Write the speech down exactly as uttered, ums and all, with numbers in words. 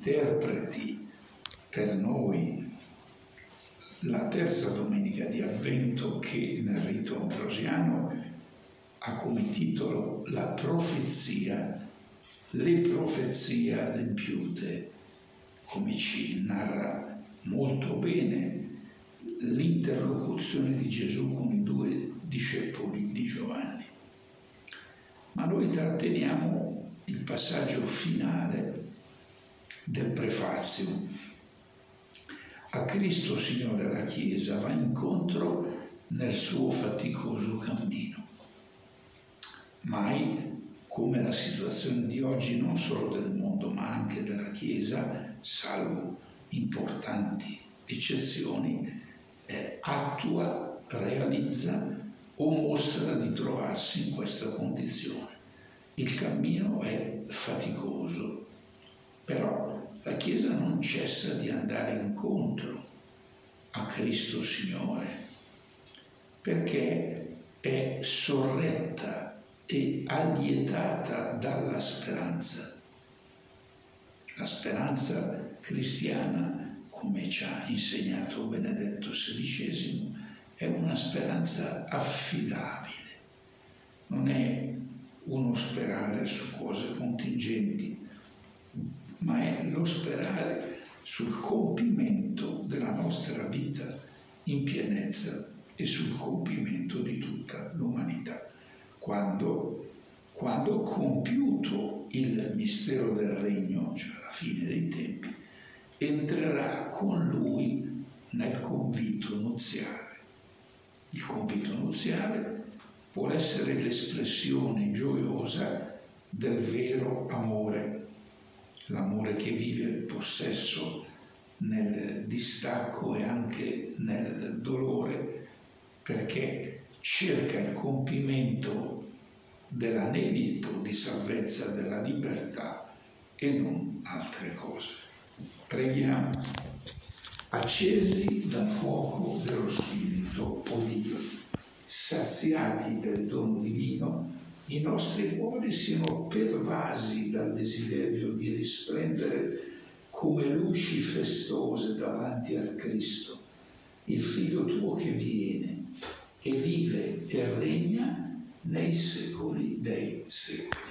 interpreti per noi la terza domenica di Avvento, che nel rito ambrosiano ha come titolo la profezia, le profezie adempiute, come ci narra molto bene l'interlocuzione di Gesù con i due discepoli di Giovanni. Ma noi tratteniamo il passaggio finale del prefazio. A Cristo Signore la Chiesa va incontro nel suo faticoso cammino. Mai come la situazione di oggi, non solo del mondo ma anche della Chiesa, salvo importanti eccezioni, eh, attua, realizza o mostra di trovarsi in questa condizione. Il cammino è faticoso, però la Chiesa non cessa di andare incontro a Cristo Signore, perché è sorretta e allietata dalla speranza. La speranza cristiana, come ci ha insegnato Benedetto sedicesimo, è una speranza affidabile. Non è uno sperare su cose contingenti, ma è lo sperare sul compimento della nostra vita in pienezza e sul compimento di tutta l'umanità. Quando, quando compiuto il mistero del regno, cioè alla fine dei tempi, entrerà con lui nel convito nuziale. Il convito nuziale vuole essere l'espressione gioiosa del vero amore, l'amore che vive il possesso nel distacco e anche nel dolore, perché cerca il compimento dell'anelito di salvezza della libertà e non altre cose. Preghiamo. Accesi dal fuoco dello Spirito, o Dio, saziati del dono divino, i nostri cuori siano pervasi dal desiderio di risplendere come luci festose davanti al Cristo, il Figlio tuo che viene e vive e regna nei secoli dei secoli.